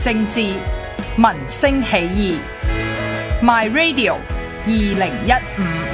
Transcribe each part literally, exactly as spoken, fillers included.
政治，民聲起義。My Radio 二零一五。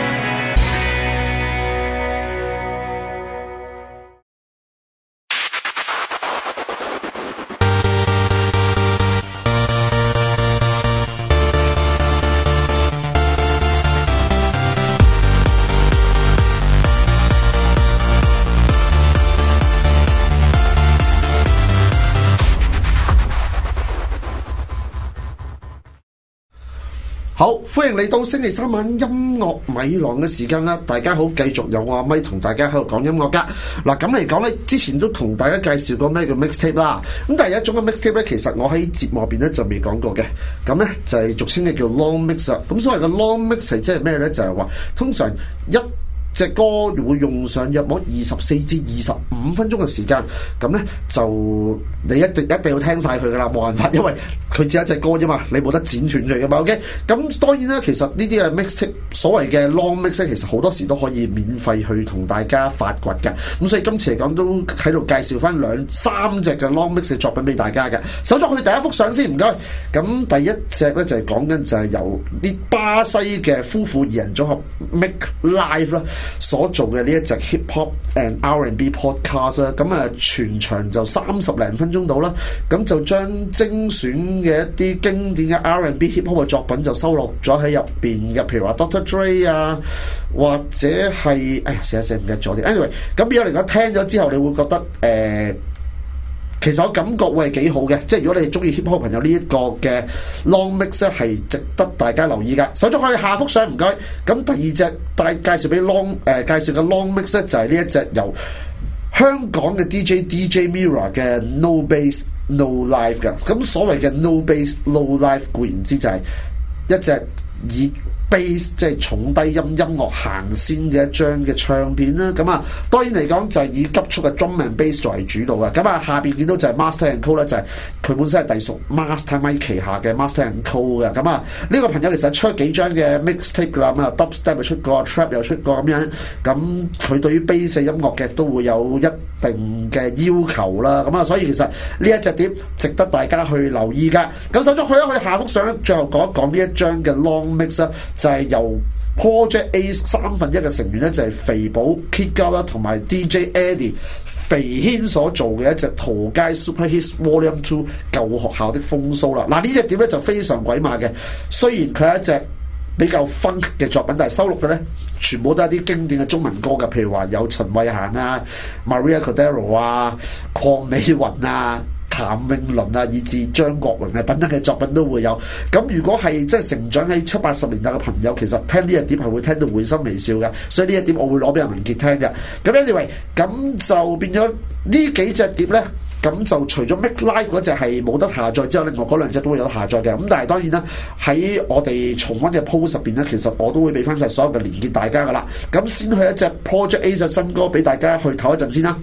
好，歡迎嚟到星期三晚音樂米郎嘅時間啦！大家好，繼續有我阿咪同大家喺度講音樂噶。嗱，咁嚟講咧，之前都同大家介紹過咩叫 mixtape 啦。咁但係有一種嘅 mixtape 咧，其實我喺節目入邊咧就未講過嘅。咁咧就係俗稱嘅叫 long mix 啦。咁所謂嘅 long mix 係即係咩咧？就係話通常一隻歌會用上約莫二十四至二十五分鐘嘅時間，咁咧就你一定一定要聽晒佢噶啦，冇辦法，因為佢只係一隻歌啫嘛，你冇得剪斷佢噶嘛。OK， 咁當然啦，其實呢啲嘅 mixtape 所謂嘅 long mix 其實好多時都可以免費去同大家發掘嘅。咁所以今次嚟講都喺度介紹翻兩三隻嘅 long mix 嘅作品俾大家嘅。首先去第一幅相先，唔該。咁第一隻咧就係講緊就係由啲巴西嘅夫婦二人組合 Make Live 啦所做嘅呢一隻 hip hop and R and B podcast 啦，咁啊全場就三十零分鐘到啦，咁就將精選嘅一啲經典嘅 R and B hip hop 嘅作品就收錄咗喺入邊嘅，譬如話 Doctor Dre 啊，或者係哎呀寫一寫唔記得咗啲 anyway， 咁變咗嚟講聽咗之後，你會覺得誒、呃其實我感覺會係幾好嘅，即係如果你哋中意 hip hop 朋友呢一個嘅 long mix 咧，係值得大家留意㗎。手足可以下幅相唔該。咁第二隻帶介紹俾 long 誒、呃、介紹嘅 long mix 咧，就係呢一隻由香港嘅 D J D J Mirror 嘅 No Bass No Life 㗎。咁所謂嘅 No Bass No Life 固然之就係一隻以bass 即係重低音音樂行先嘅一張嘅唱片啦，咁啊當然嚟講就係以急速嘅 drum and bass 作為主導嘅，咁啊下邊見到就係 Master and Co 咧，就係佢本身係隸屬 Mastermind 旗下嘅 Master and Co 嘅，咁啊呢個朋友其實出咗幾張嘅 mixtape 啦，咁啊 dubstep 又出過 trap 又出過咁樣，咁佢對於 bass 嘅音樂嘅都會有一定嘅要求啦，咁啊所以其實呢一隻碟值得大家去留意㗎。咁首先去一去下幅相咧，最後講一講呢一張嘅 long mix 啦。就係由 Project A 三分一嘅成員咧，就係肥寶 Kid Gala 同埋 D J Eddie 肥軒所做嘅一隻圖街 Super Hits Volume Two 舊學校的風騷啦。嗱呢隻碟咧就非常鬼馬嘅，雖然佢係一隻比較 funk 嘅作品，但係收錄嘅咧全部都係啲經典嘅中文歌嘅，譬如話有陳慧嫻啊、Maria Cordero 啊、鄺美雲啊、譚詠麟啊，以至張國榮啊等等嘅作品都會有。咁如果係即係成長喺七八十年代嘅朋友，其實聽呢一碟係會聽到會心微笑嘅。所以呢一碟我會攞俾阿文傑聽嘅。咁 anyway， 咁就變咗呢幾隻碟呢，咁就除咗 Make Live 嗰隻係冇得下載之後，另外嗰兩隻都會有下載嘅。咁但係當然啦，喺我哋重溫嘅 post 入邊呢，其實我都會俾翻晒所有嘅連結大家噶啦。咁先去一隻 Project A 嘅新歌俾大家去唞一陣先啦。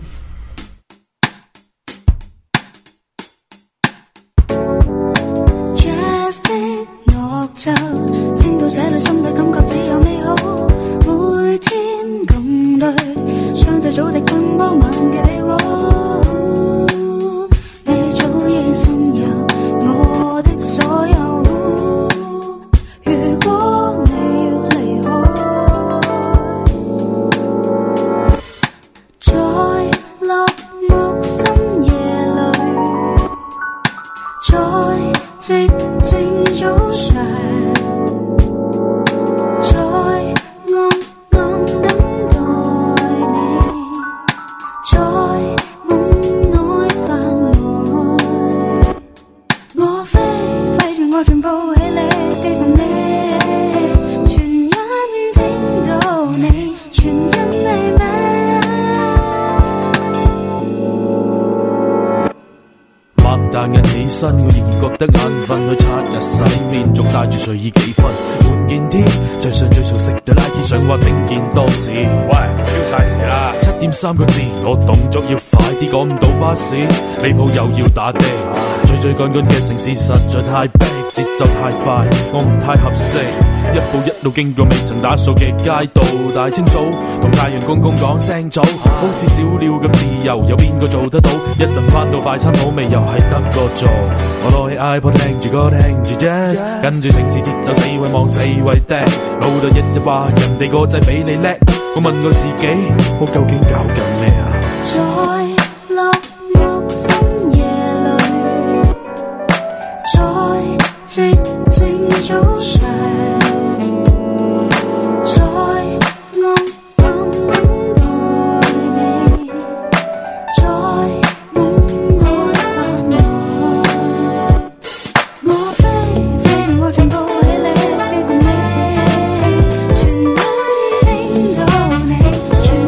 聽到這裏心底感覺只有美好，每天共對相對早的奔波晚嘅你我，你早已滲入我的所有，如果你要離開，在落寞深夜裏，在寂靜早上我仍然覺得眼瞓，去刷日洗面，仲帶住睡意幾分。換件 T， 最想最熟悉對 Nike， 想話並肩多時。喂，超晒時啦！七點三個字，我動作要快啲，趕唔到巴士。離譜又要打的，追追趕趕嘅城市實在太逼。 節奏太快，我唔太合適。一步一路經過未曾打掃嘅街道，大清早同太陽公公講聲早，好似小鳥咁自由，有邊個做得到？一陣返到快餐好味又係得個做。我攞起 iPod 聽住歌聽住 jazz， 跟住城市節奏四圍望四圍掟，老豆日日話人哋個仔比你叻，我問我自己我究竟搞緊咩啊？ 在落寞深夜裏，在寂靜早上，在我等待你，在夢外繁華，我飛飛我全部起你，飛向你，全都聽到你，全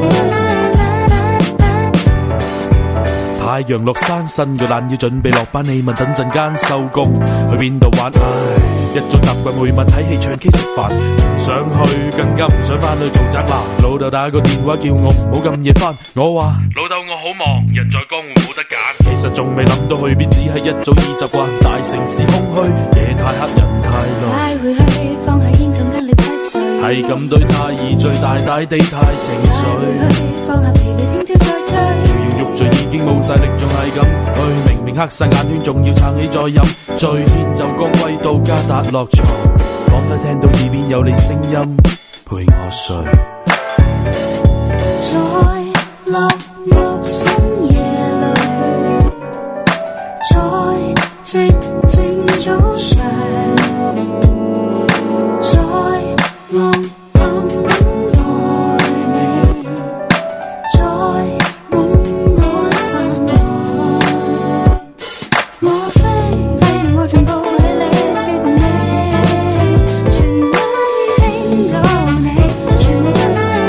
太陽落山，伸個懶腰準備落班，你問等陣間收工去邊度玩？唉，一早習慣每晚睇戲唱 K 食飯，唔想去更加唔想翻去做宅男。老豆打個電話叫我唔好咁夜翻，我話老豆我好忙，人在江湖冇得揀。其實仲未諗到去邊，只係一早已習慣大城市空虛，夜太黑人太耐。 帶回去放下煙塵跟你拍碎， 係咁對太易醉，大大地太情緒。 帶回去放下疲累，聽朝再追。 搖搖欲墜已經冇晒力，仲係咁去，明明黑晒眼圈，仲要撐起再飲。醉天就光歸到家達落床，彷彿聽到耳邊有你聲音陪我睡。 在落寞深夜裏，在寂靜早上，在我等待你，在夢外繁華，我飛飛我全部起你，飛向你，全都聽到你，全都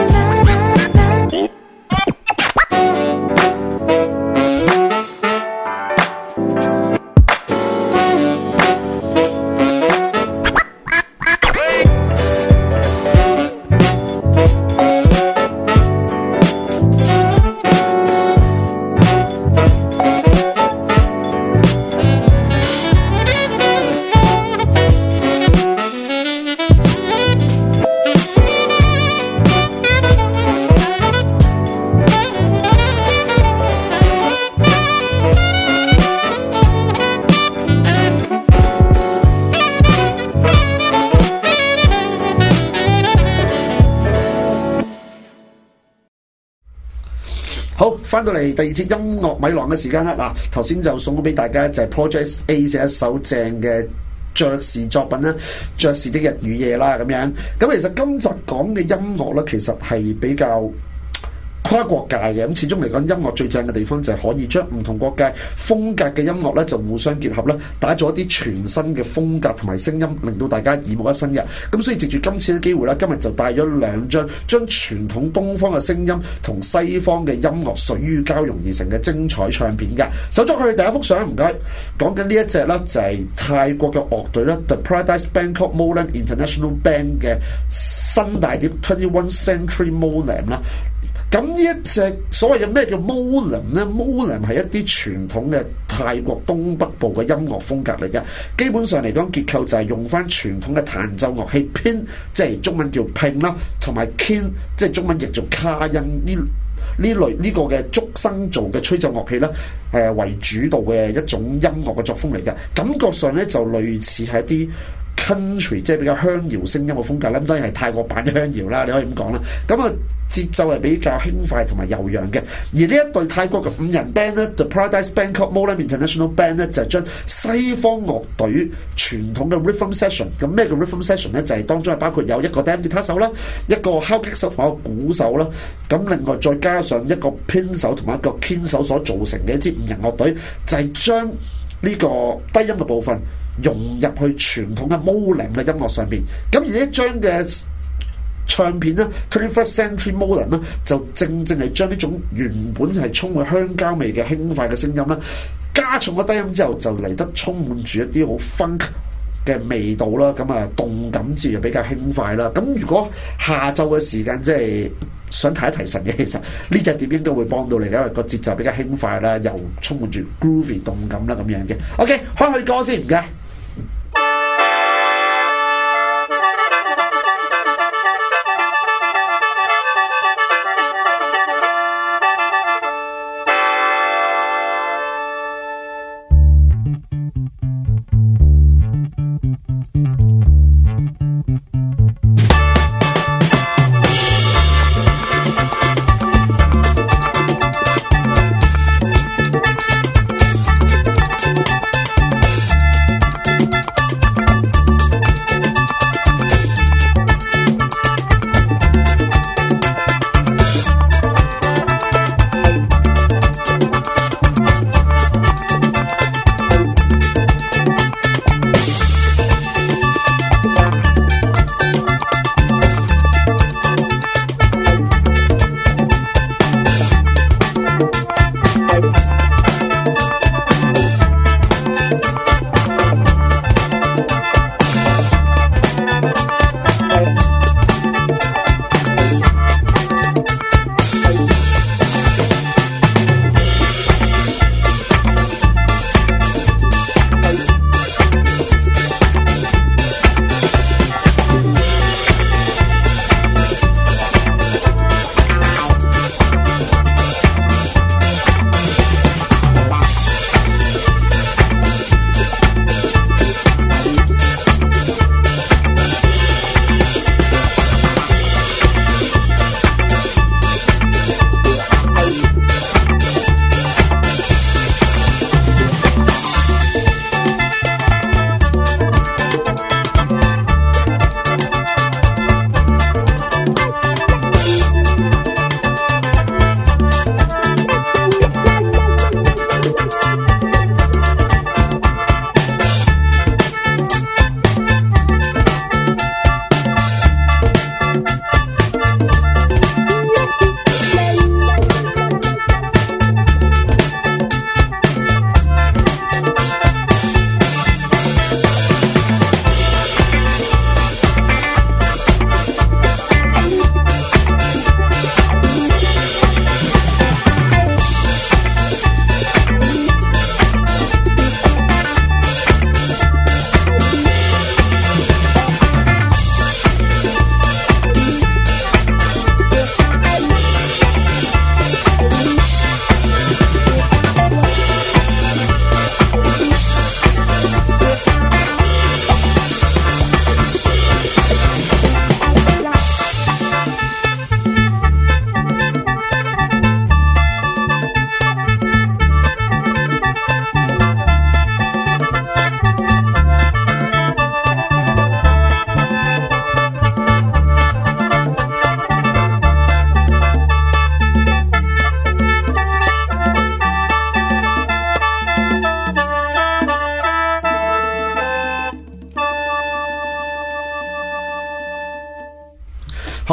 好，翻到嚟第二節音樂米郎嘅時間啦。嗱，頭先就送咗俾大家就係 Project A 嘅一首正嘅爵士作品啦，爵士的日與夜啦咁樣。咁其實今集講嘅音樂咧，其實係比較跨國界嘅。咁始終嚟講，音樂最正嘅地方就係可以將唔同國界風格嘅音樂咧就互相結合啦，打造一啲全新嘅風格同埋聲音，令到大家耳目一新嘅。咁所以藉住今次嘅機會啦，今日就帶咗兩張將傳統東方嘅聲音同西方嘅音樂水乳交融而成嘅精彩唱片嘅。手咗佢第一幅相，唔該。講緊呢一隻咧就係泰國嘅樂隊啦 The Paradise Bangkok Molam International Band 嘅新大碟 twenty-one Century Molam 啦。咁呢一隻所謂嘅咩叫 Molam 咧 ？Molam 係一啲傳統嘅泰國東北部嘅音樂風格嚟嘅。基本上嚟講，結構就係用翻傳統嘅彈奏樂器 pin， 即係中文叫拼啦，同埋 kin， 即係中文譯做卡音呢呢類呢、這個嘅竹笙做嘅吹奏樂器咧，誒、呃、為主導嘅一種音樂嘅作風嚟嘅。感覺上咧就類似係一啲 country， 即係比較鄉謠聲音嘅風格啦。咁當然係泰國版嘅鄉謠啦，你可以咁講啦。咁啊〜節奏係比較輕快同埋悠揚嘅，而呢一隊泰國嘅五人 band 咧 ，The Paradise Bangkok Molam International Band 咧，就係、是、將西方樂隊傳統嘅 rhythm section， 咁咩叫 rhythm section 咧？就係、是、當中係包括有一個 damn 吉他手啦，一個敲擊手同一個鼓手啦，咁另外再加上一個 pin 手同埋一個 kin 手所組成嘅一支五人樂隊，就係、是、將呢個低音嘅部分融入去傳統嘅 Molam 嘅音樂上邊。咁而呢一張嘅唱片咧 twenty-first Century Molam 咧，就正正係將呢種原本係充滿香蕉味嘅輕快嘅聲音啦，加重咗低音之後，就嚟得充滿住一啲好 funk 嘅味道啦。咁啊，動感自然比較輕快啦。咁如果下晝嘅時間即係想提一提神嘅，其實呢隻碟應該會幫到你，因為個節奏比較輕快啦，又充滿住 groovy 動感啦咁樣嘅。OK，開去歌先，唔該。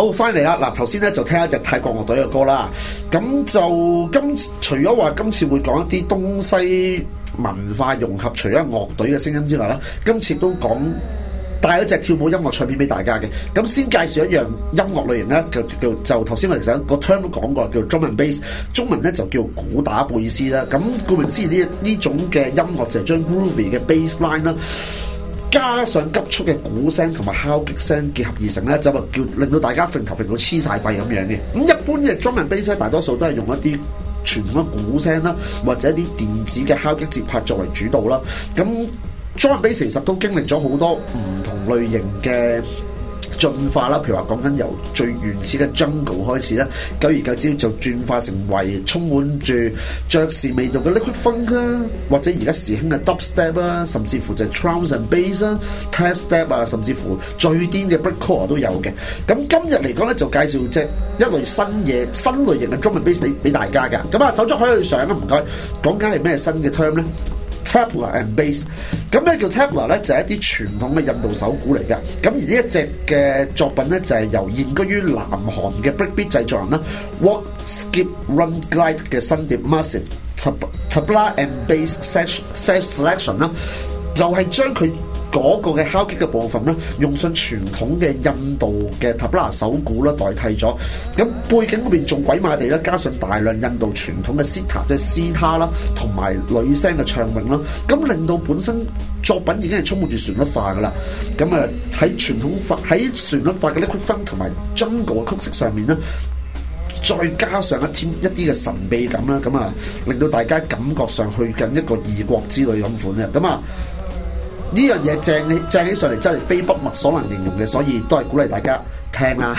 好，翻嚟啦！嗱，頭先咧就聽一隻泰國樂隊嘅歌啦。咁就今除咗話今次會講一啲東西文化融合，除咗樂隊嘅聲音之外啦，今次都講帶咗隻跳舞音樂唱片俾大家嘅。咁先介紹一樣音樂類型咧，就叫就頭先我哋其實個 term 都講過，叫 drum and bass， 中文咧就叫鼓打貝斯啦。咁顧名思義呢呢種嘅音樂就係將 groovy 嘅 bass line 啦，加上急速嘅鼓聲同埋敲擊聲結合而成咧，就叫令到大家揈頭揈到黐晒肺咁樣嘅。咁一般嘅 drum and bass 咧，大多數都係用一啲傳統嘅鼓聲啦，或者一啲電子嘅敲擊節拍作為主導啦。咁 drum and bass 其實都經歷咗好多唔同類型嘅進化啦，譬如話講緊由最原始嘅 jungle 開始咧，久而久之就轉化成為充滿住爵士味道嘅 liquid funk 啦，或者而家時興嘅 dubstep 啦，甚至乎就係 trance and bass 啦、test step 啊，甚至乎最癲嘅 breakcore 都有嘅。咁今日嚟講咧，就介紹隻一類新嘢、新類型嘅 drum and bass 俾俾大家嘅。咁啊，手足可以上啊，唔該。講緊係咩新嘅 term 咧？Tabla and bass， 咁咩叫 Tabla 咧？就係、是、一啲傳統嘅印度手鼓嚟嘅。咁而呢一隻嘅作品咧，就係、是、由現居於南韓嘅 breakbeat 製作人啦 ，Walk Skip Run Glide 嘅新碟 Massive Tabla and Bass Selection 啦，就係將佢嗰個嘅敲擊嘅部分咧，用上傳統嘅印度嘅 tabla 手鼓啦代替咗。咁背景嗰邊仲鬼馬地啦，加上大量印度傳統嘅 sitar 即係斯他啦，同埋女聲嘅唱詠啦，咁令到本身作品已經係充滿住旋律化噶啦。咁啊喺傳統化喺旋律化嘅 liquid funk 同埋 jungle 嘅曲式上面咧，再加上一添一啲嘅神秘感啦，咁啊令到大家感覺上去緊一個異國之旅咁款嘅。咁啊呢樣嘢正起正起上嚟，真係非筆墨所能形容嘅，所以都係鼓勵大家聽啦。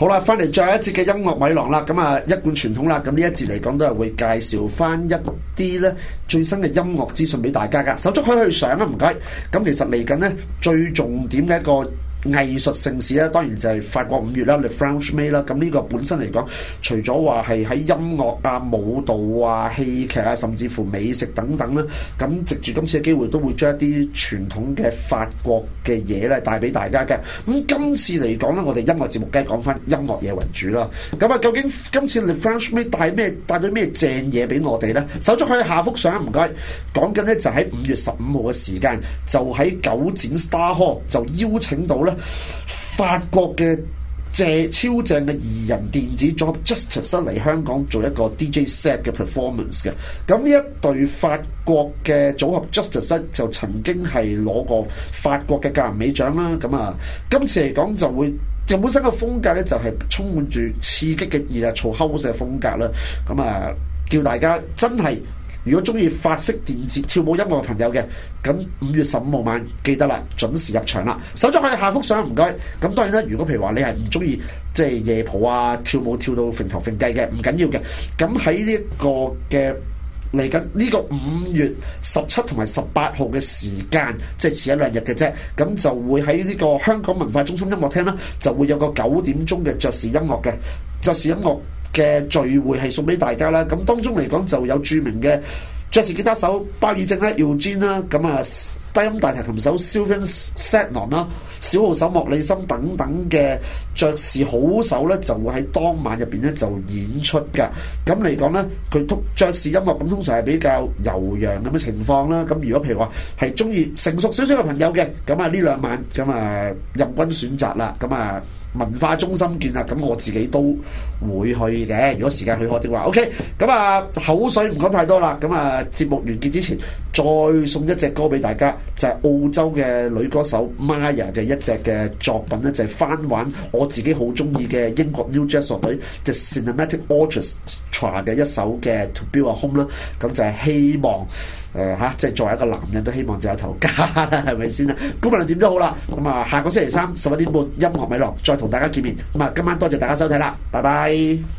好啦，翻嚟最後一節嘅音樂米廊啦，咁啊一貫傳統啦，咁呢一節嚟講都係會介紹翻一啲咧最新嘅音樂資訊俾大家噶，手足可以去上啊，唔該。咁其實嚟緊咧最重點嘅一個藝術盛事咧，當然就係法國五月啦 Le Franche Mai 啦。咁呢個本身嚟講，除咗話係喺音樂啊、舞蹈啊、戲劇啊，甚至乎美食等等啦，咁藉住今次嘅機會，都會將一啲傳統嘅法國嘅嘢咧帶俾大家嘅。咁今次嚟講咧，我哋音樂節目梗係講翻音樂嘢為主啦。咁啊，究竟今次 Le Franche Mai 帶咩帶到咩正嘢俾我哋咧？手足可以下幅相，唔該。講緊咧就喺五月十五號嘅時間，就喺九展 Star Hall 就邀請到咧法國嘅正超正嘅二人電子組合 Justice 嚟香港做一個 D J set 嘅 performance 嘅。咁呢一隊法國嘅組合 Justice 就曾經係攞過法國嘅格林美獎啦。咁啊，今次嚟講就會就本身個風格咧就係充滿住刺激嘅熱嘈 house 嘅風格啦。咁啊，叫大家真係〜如果中意法式電子跳舞音樂嘅朋友嘅，咁五月十五號晚記得啦，準時入場啦。手足可以下幅相，唔該。咁當然啦，如果譬如話你係唔中意即係夜蒲啊、跳舞跳到揈頭揈計嘅，唔緊要嘅。咁喺呢一個嘅嚟緊呢個五月十七同埋十八號嘅時間，即係遲一兩日嘅啫。咁就會喺呢個香港文化中心音樂廳啦，就會有個九點鐘嘅爵士音樂嘅爵士音樂嘅聚會係送俾大家啦。咁當中嚟講就有著名嘅爵士吉他手鮑爾正啦、Eugene 啦，咁啊低音大提琴手 Sylvain Setnon 啦、小號手莫里森等等嘅爵士好手咧，就會喺當晚入邊咧就演出㗎。咁嚟講咧，佢通爵士音樂咁通常係比較悠揚咁嘅情況啦。咁如果譬如話係中意成熟少少嘅朋友嘅，咁啊呢兩晚咁啊任君選擇啦。咁啊文化中心見啦，咁我自己都會去嘅。如果時間許可的話 ，OK。咁啊口水唔講太多啦。咁啊節目完結之前，再送一隻歌俾大家，就係、是、澳洲嘅女歌手 Maya 嘅一隻嘅作品咧，就係、是、翻玩我自己好中意嘅英國 New Jazz 樂隊 The Cinematic Orchestra 嘅一首嘅 To Build a Home 啦。咁就係希望。誒、呃、嚇，即係作為一個男人都希望就有頭家啦，係咪先啊？咁無論點都好啦，咁啊下個星期三十一點半音樂米廊再同大家見面。咁啊今晚多謝大家收睇啦，拜拜。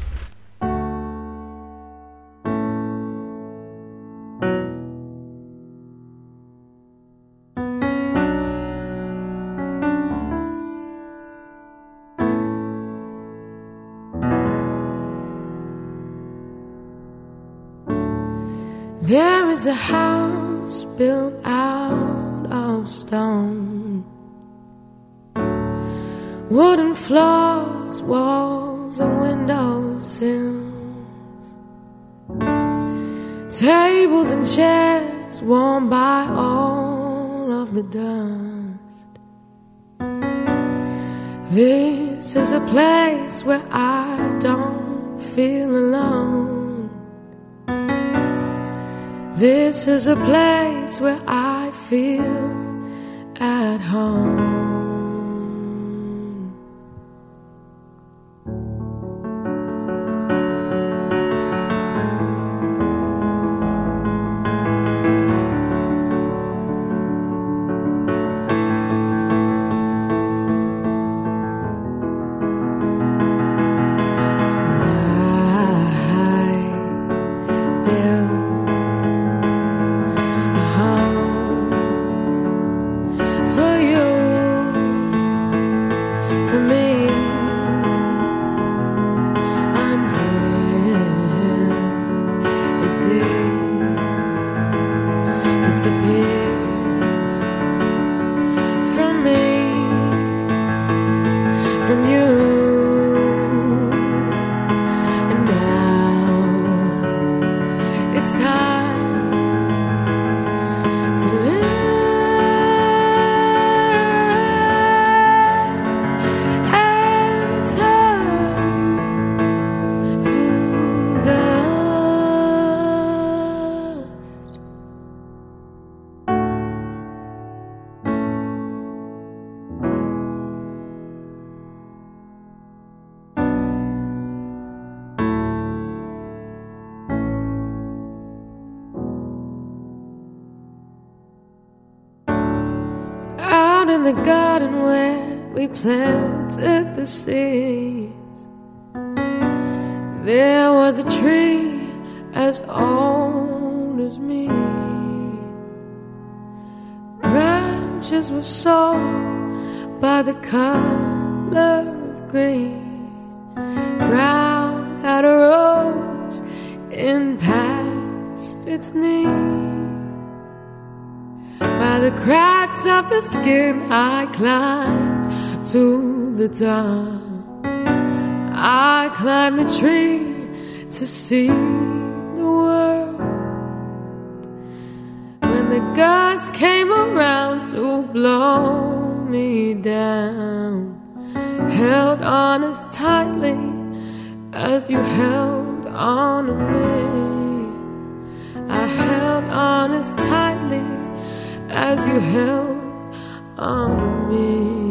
There is a house built out of stone, wooden floors, walls and window sills, tables and chairs worn by all of the dust. This is a place where I don't feel alone.This is a place where I feel at home. In the garden where we planted the seeds, There was a tree as old as me. Branches were sold by the color of green. Ground had a rose in past its knees. By the cracks of the skin I climbed to the top. I climbed the tree to see the world. When the gusts came around to blow me down, held on as tightly as you held on to me. I held on as tightly as you held on to me.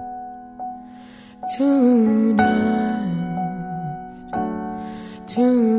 To